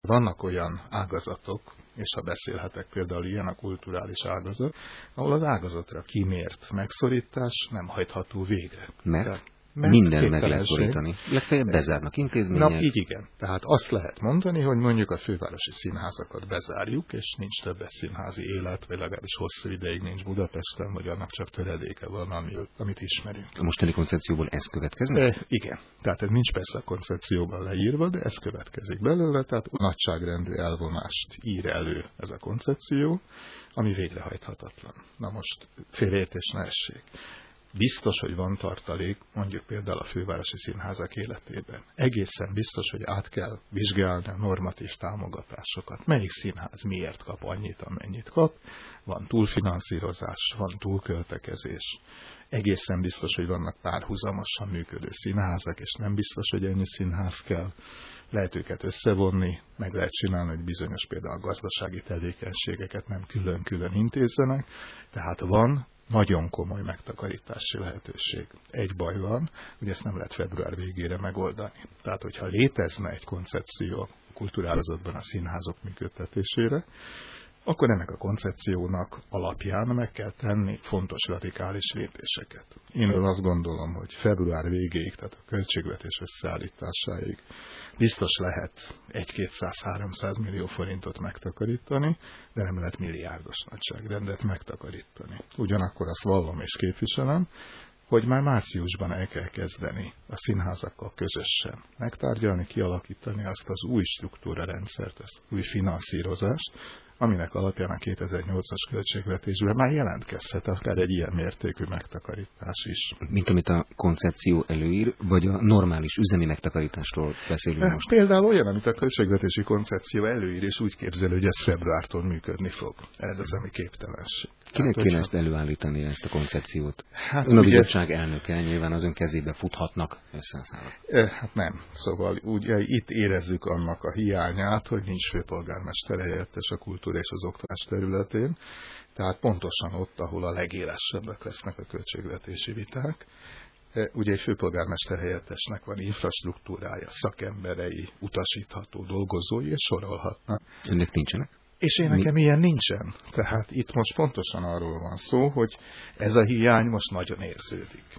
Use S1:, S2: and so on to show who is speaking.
S1: Vannak olyan ágazatok, és ha beszélhetek például ilyen a kulturális ágazat, ahol az ágazatra kimért megszorítás nem hajtható végre.
S2: Mert mindent meg lehet szorítani. Legfeljebb bezárnak intézmények.
S1: Na, így igen. Tehát azt lehet mondani, hogy mondjuk a fővárosi színházakat bezárjuk, és nincs többet színházi élet, vagy legalábbis hosszú ideig nincs Budapesten, vagy annak csak töredéke van, amit ismerünk.
S2: A mostani koncepcióból ez következnek?
S1: Igen. Tehát ez nincs persze a koncepcióban leírva, de ez következik belőle, tehát nagyságrendű elvonást ír elő ez a koncepció, ami végrehajthatatlan. Na most félreértés ne essék. Biztos, hogy van tartalék, mondjuk például a fővárosi színházak életében. Egészen biztos, hogy át kell vizsgálni a normatív támogatásokat. Melyik színház miért kap annyit, amennyit kap? Van túlfinanszírozás, van túlköltekezés. Egészen biztos, hogy vannak párhuzamosan működő színházak, és nem biztos, hogy ennyi színház kell. Lehet őket összevonni, meg lehet csinálni, hogy bizonyos például a gazdasági tevékenységeket nem külön-külön intézzenek. Tehát van nagyon komoly megtakarítási lehetőség. Egy baj van, hogy ezt nem lehet február végére megoldani. Tehát, hogyha létezne egy koncepció a kulturágazatban a színházok működtetésére, akkor ennek a koncepciónak alapján meg kell tenni fontos radikális lépéseket. Én azt gondolom, hogy február végéig, tehát a költségvetés összeállításáig biztos lehet 1-200-300 millió forintot megtakarítani, de nem lehet milliárdos nagyságrendet megtakarítani. Ugyanakkor azt vallom és képviselem, hogy már márciusban el kell kezdeni a színházakkal közösen megtárgyalni, kialakítani azt az új struktúrarendszert, azt új finanszírozást, aminek alapján a 2008-as költségvetésben már jelentkezhet akár egy ilyen mértékű megtakarítás is.
S2: Mint amit a koncepció előír, vagy a normális üzemi megtakarításról beszélünk most?
S1: Például olyan, amit a költségvetési koncepció előír, és úgy képzel, hogy ez februártól működni fog. Ez az, ami képtelenség.
S2: Kinek kéne ezt előállítani, ezt a koncepciót? Ön a bizottság elnöke, nyilván az ön kezébe futhatnak összenszállak.
S1: Hát nem. Szóval ugye itt érezzük annak a hiányát, hogy nincs főpolgármester helyettes a kultúra és az oktatás területén. Tehát pontosan ott, ahol a legélesebbek lesznek a költségvetési viták. Ugye egy főpolgármester helyettesnek van infrastruktúrája, szakemberei, utasítható dolgozói, és sorolhatnak.
S2: Önnek nincsenek?
S1: És én nekem ilyen nincsen. Tehát itt most pontosan arról van szó, hogy ez a hiány most nagyon érződik.